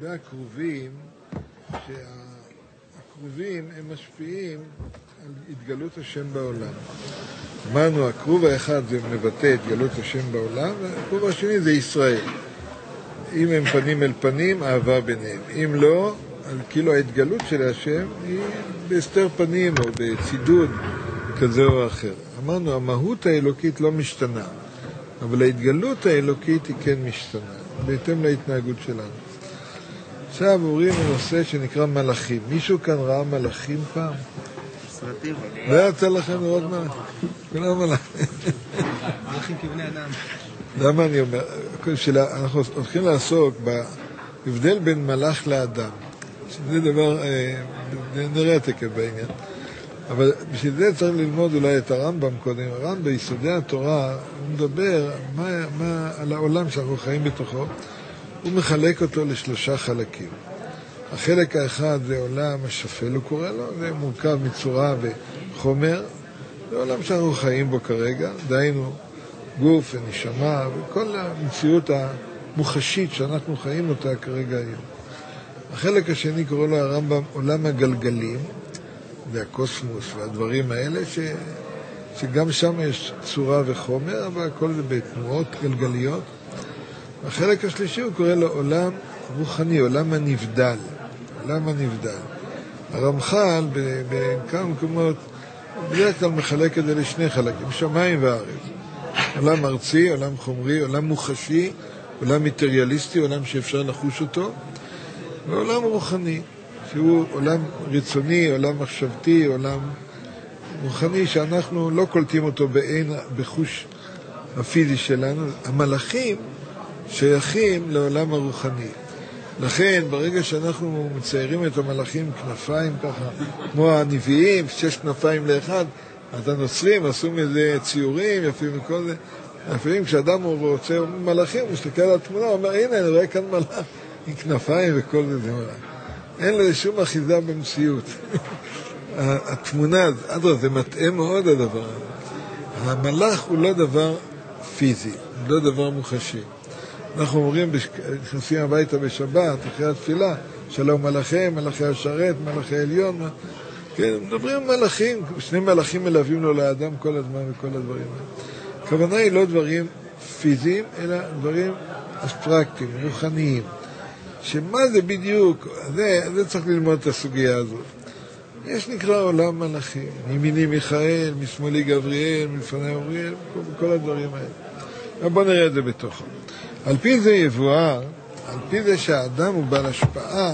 והקרובים, שהקרובים הם משפיעים על התגלות השם בעולם. אמרנו, הקרוב האחד זה מבטא התגלות השם בעולם, והקרוב השני זה ישראל. אם הם פנים אל פנים, אהבה ביניהם. אם לא, כאילו ההתגלות של השם היא בהסתר פנים או בצידוד כזה או אחר. אמרנו, המהות האלוקית לא משתנה, אבל ההתגלות האלוקית היא כן משתנה, בהתאם להתנהגות שלנו. עכשיו עוברים לנושא שנקרא מלאכים. מישהו כאן ראה מלאכים פעם? סרטים. לא יצא לכם לראות מלאכים? כולם מלאכים. מלאכים כבני אדם. למה אני אומר? אנחנו הולכים לעסוק בהבדל בין מלאך לאדם. שזה דבר, נראה תקף בעניין. אבל בשביל זה צריך ללמוד אולי את הרמב"ם קודם. הרמב"ם ביסודי התורה, הוא מדבר על העולם שאנחנו חיים בתוכו. הוא מחלק אותו לשלושה חלקים. החלק האחד זה עולם השפל, הוא קורא לו, זה מורכב מצורה וחומר. זה עולם שאנחנו חיים בו כרגע, דהיינו גוף ונשמה וכל המציאות המוחשית שאנחנו חיים אותה כרגע היום. החלק השני קורא לו הרמב"ם עולם הגלגלים, זה הקוסמוס והדברים האלה שגם שם יש צורה וחומר, אבל הכל זה בתנועות גלגליות. החלק השלישי הוא קורא לו עולם רוחני, עולם הנבדל. עולם הנבדל. הרמח"ל בכמה מקומות בדרך כלל מחלק את זה לשני חלקים, שמיים וארץ. עולם ארצי, עולם חומרי, עולם מוחשי, עולם מטריאליסטי, עולם שאפשר לחוש אותו, ועולם רוחני, שהוא עולם רצוני, עולם מחשבתי, עולם רוחני שאנחנו לא קולטים אותו בחוש הפיזי שלנו. המלאכים שייכים לעולם הרוחני. לכן, ברגע שאנחנו מציירים את המלאכים כנפיים ככה, כמו הנביאים, 6 כנפיים לאחד, אז הנוצרים עשו מזה ציורים יפים וכל זה. לפעמים כשאדם הוא רוצה מלאכים, הוא מסתכל על התמונה, הוא אומר, הנה, אני רואה כאן מלאך עם כנפיים וכל זה מלאך. אין לזה שום אחיזה במציאות. התמונה, זה מטעה מאוד הדבר. המלאך הוא לא דבר פיזי, הוא לא דבר מוחשי. אנחנו אומרים, נכנסים הביתה בשבת, אחרי התפילה, שלום מלאכי, מלאכי השרת, מלאכי עליון. כן, מדברים על מלאכים, 2 מלאכים מלווים לו לאדם כל הזמן וכל הדברים האלה. הכוונה היא לא דברים פיזיים, אלא דברים אסטרקטיים, רוחניים. שמה זה בדיוק? זה צריך ללמוד את הסוגיה הזאת. יש נקרא עולם מלאכים, מימיני מיכאל, משמאלי גבריאל, מלפני אוריאל, כל הדברים האלה. בואו נראה את זה בתוכו. על פי זה יבואר, על פי זה שהאדם הוא בעל השפעה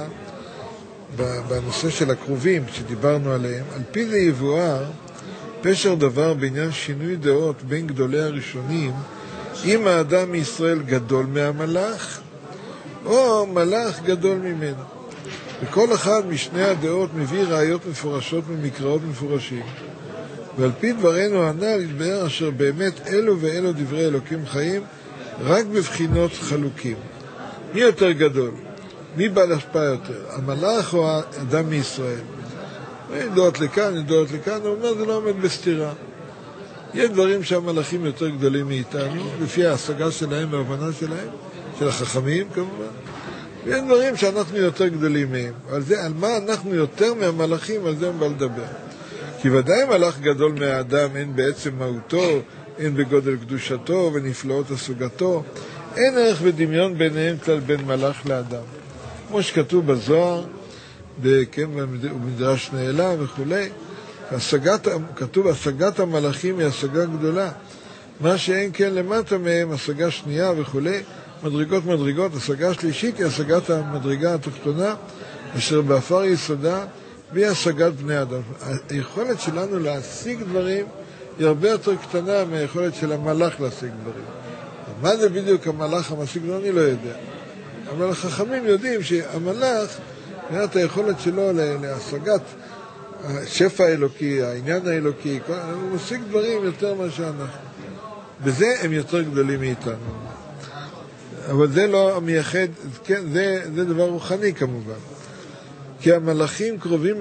בנושא של הקרובים שדיברנו עליהם, על פי זה יבואר פשר דבר בעניין שינוי דעות בין גדולי הראשונים, אם האדם מישראל גדול מהמלאך או מלאך גדול ממנו. וכל אחד משני הדעות מביא ראיות מפורשות ממקראות מפורשים. ועל פי דברנו הנ"ל יתבהר אשר באמת אלו ואלו דברי אלוקים חיים רק בבחינות חלוקים. מי יותר גדול? מי בעל השפעה יותר? המלאך או האדם מישראל? דעות לכאן, דעות לכאן, הוא אומר, זה לא עומד בסתירה. יש דברים שהמלאכים יותר גדולים מאיתנו, לפי ההשגה שלהם וההבנה שלהם, של החכמים כמובן, ויש דברים שאנחנו יותר גדולים מהם. על מה אנחנו יותר מהמלאכים, על זה הם בא לדבר. כי ודאי מלאך גדול מהאדם, אין בעצם מהותו, אין בגודל קדושתו ונפלאות הסוגתו, אין ערך ודמיון ביניהם כלל בין מלאך לאדם. כמו שכתוב בזוהר, במדרש נעלה וכו', כתוב השגת המלאכים היא השגה גדולה, מה שאין כן למטה מהם השגה שנייה וכו', מדרגות, השגה שלישית היא השגת המדרגה התחתונה, אשר באפר יסודה, והיא השגת בני אדם. היכולת שלנו להשיג דברים היא הרבה יותר קטנה מהיכולת של המלאך להשיג דברים. מה זה בדיוק המלאך המשיג דברים? אני לא יודע. אבל החכמים יודעים שהמלאך, מבחינת היכולת שלו להשגת השפע האלוקי, העניין האלוקי, הוא משיג דברים יותר מה שאנחנו. בזה הם יותר גדולים מאיתנו. אבל זה לא המייחד, כן, זה דבר רוחני כמובן. כי המלאכים קרובים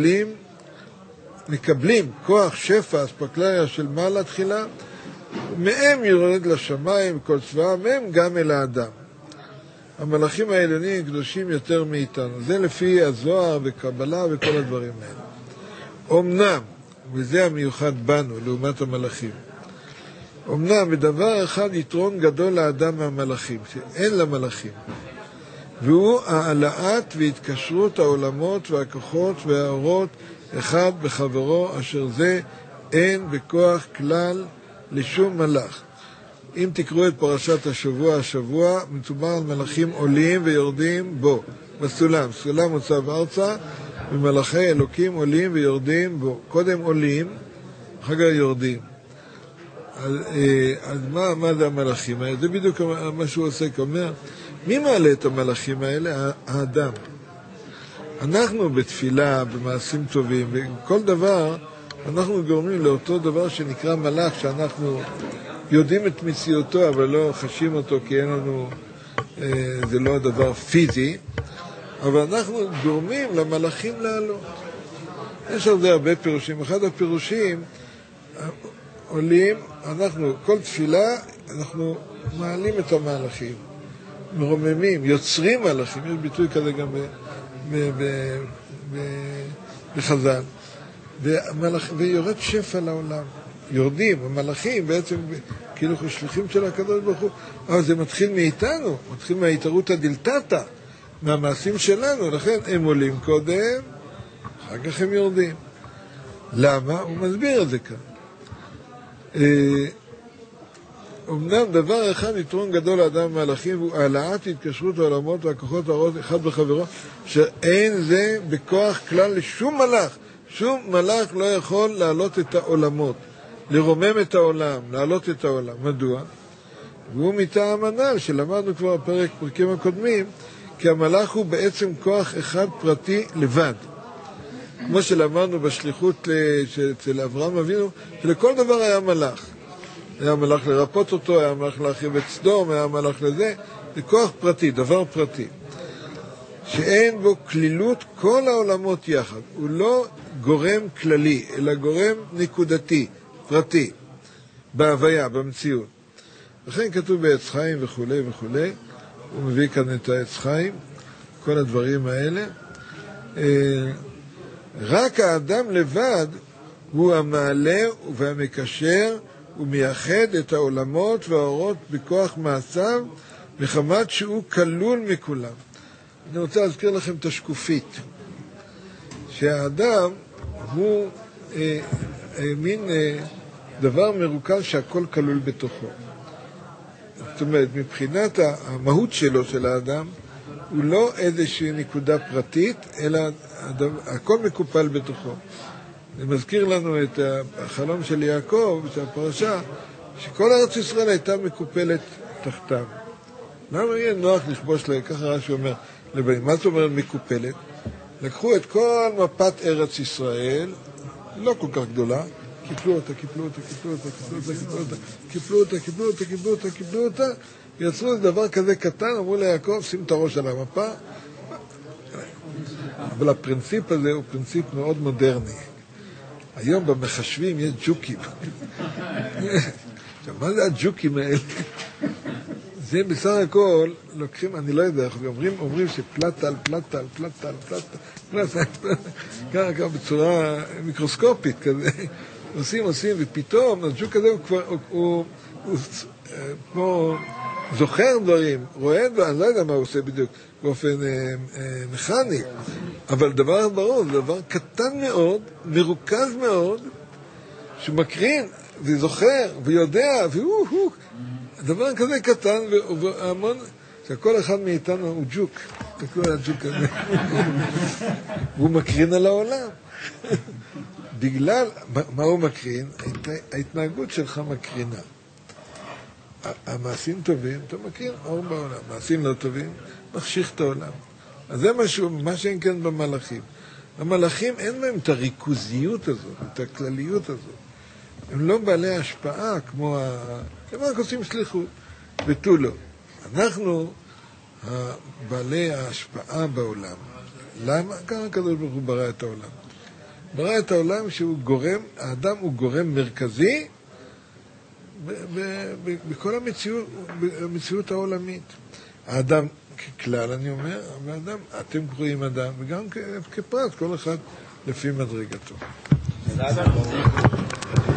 מקבלים כוח שפע, אספקלריה של מעלה תחילה, מהם יורד לשמיים, כל צבאה, מהם גם אל האדם. המלאכים העליונים קדושים יותר מאיתנו. זה לפי הזוהר וקבלה וכל הדברים האלה. אמנם, וזה המיוחד בנו, לעומת המלאכים, אמנם בדבר אחד יתרון גדול לאדם מהמלאכים, שאין למלאכים, והוא העלאת והתקשרות העולמות והכוחות והאורות אחד בחברו, אשר זה אין בכוח כלל לשום מלאך. אם תקראו את פרשת השבוע, מדובר על מלאכים עולים ויורדים בו, בסולם. סולם מוצב ארצה, ומלאכי אלוקים עולים ויורדים בו. קודם עולים, אחר כך יורדים. אז מה זה המלאכים האלה? זה בדיוק מה שהוא עושה, אומר, מי מעלה את המלאכים האלה? האדם. אנחנו בתפילה, במעשים טובים, בכל דבר, אנחנו גורמים לאותו דבר שנקרא מלאך, שאנחנו יודעים את מציאותו, אבל לא חשים אותו, כי אין לנו, זה לא הדבר פיזי, אבל אנחנו גורמים למלאכים לעלות. יש על זה הרבה פירושים. אחד הפירושים, עולים, אנחנו, כל תפילה, אנחנו מעלים את המלאכים, מרוממים, יוצרים מלאכים, יש ביטוי כזה גם בחז"ל, ויורד שפע לעולם. יורדים, המלאכים בעצם כאילו שליחים של הקדוש ברוך הוא, אבל זה מתחיל מאיתנו, מתחיל מההתערות הדלתתא, מהמעשים שלנו, לכן הם עולים קודם, אחר כך הם יורדים. למה? הוא מסביר את זה כאן. אמנם דבר אחד יתרון גדול לאדם מהמלאכים, והוא העלאת התקשרות העולמות והכוחות האורות אחד בחברו, שאין זה בכוח כלל לשום מלאך. שום מלאך לא יכול להעלות את העולמות, לרומם את העולם, להעלות את העולם. מדוע? והוא מטעם הנ"ל, שלמדנו כבר בפרקים הקודמים, כי המלאך הוא בעצם כוח אחד פרטי לבד. כמו שלמדנו בשליחות אצל אברהם אבינו, שלכל דבר היה מלאך. היה מלאך לרפות אותו, היה מלאך להרחיב את סדום, היה מלאך לזה. זה כוח פרטי, דבר פרטי. שאין בו כלילות כל העולמות יחד. הוא לא גורם כללי, אלא גורם נקודתי, פרטי, בהוויה, במציאות. לכן כתוב בעץ חיים וכו' וכו'. הוא מביא כאן את העץ חיים, כל הדברים האלה. רק האדם לבד הוא המעלה והמקשר ומייחד את העולמות והאורות בכוח מעשיו, מחמת שהוא כלול מכולם. אני רוצה להזכיר לכם את השקופית, שהאדם הוא מין דבר מרוכז שהכל כלול בתוכו. זאת אומרת, מבחינת המהות שלו של האדם, הוא לא איזושהי נקודה פרטית, אלא הכל מקופל בתוכו. זה מזכיר לנו את החלום של יעקב, את הפרשה, שכל ארץ ישראל הייתה מקופלת תחתיו. למה יהיה נוח לכבוש להם? ככה רש"י אומר לבנים. מה זאת אומרת מקופלת? לקחו את כל מפת ארץ ישראל, לא כל כך גדולה, קיפלו אותה, יצרו את דבר כזה קטן, אמרו ליעקב, שים את הראש על המפה. אבל הפרינציפ הזה הוא פרינציפ מאוד מודרני. היום במחשבים יש ג'וקים. מה זה הג'וקים האלה? זה בסך הכל, לוקחים, אני לא יודע, אומרים שפלטה על פלטה על פלטה על פלטה, ככה בצורה מיקרוסקופית כזה, עושים, ופתאום הג'וק הזה הוא כמו זוכר דברים, רואה דברים, אני לא יודע מה הוא עושה בדיוק, באופן מכני, אבל דבר ברור, זה דבר קטן מאוד, מרוכז מאוד, שמקרין וזוכר ויודע, דבר כזה קטן והמון, שכל אחד מאיתנו הוא ג'וק, תקראו על הג'וק הזה, והוא מקרין על העולם. בגלל, מה הוא מקרין? ההתנהגות שלך מקרינה. המעשים טובים, אתה מקרין אור בעולם. מעשים לא טובים, מחשיך את העולם. אז זה מה שאין כן במלאכים. המלאכים אין להם את הריכוזיות הזאת, את הכלליות הזאת. הם לא בעלי השפעה כמו הם רק עושים שליחות, ותו לא. אנחנו בעלי ההשפעה בעולם. למה? כמה הקדוש ברוך הוא ברא את העולם. ברא את העולם שהוא גורם, האדם הוא גורם מרכזי בכל המציאות העולמית. האדם ככלל אני אומר, אבל אדם, אתם קוראים אדם, וגם כפרט, כל אחד לפי מדרגתו.